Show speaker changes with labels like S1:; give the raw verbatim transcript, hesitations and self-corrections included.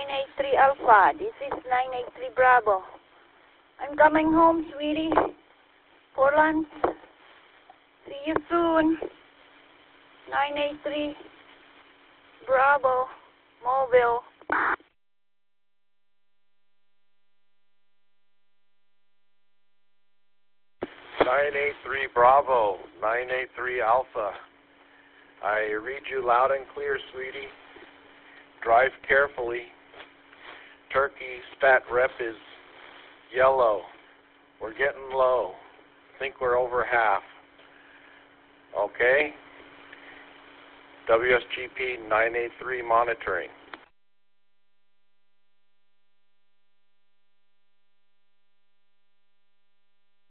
S1: nine eight three Alpha. This is nine eight three Bravo. I'm coming home, sweetie, for lunch. See you soon. nine eight three Bravo, Mobile.
S2: nine eight three Bravo, nine eight three Alpha. I read you loud and clear, sweetie. Drive carefully. Turkey stat rep is yellow. We're getting low. Think we're over half. Okay? W S G P nine eight three monitoring.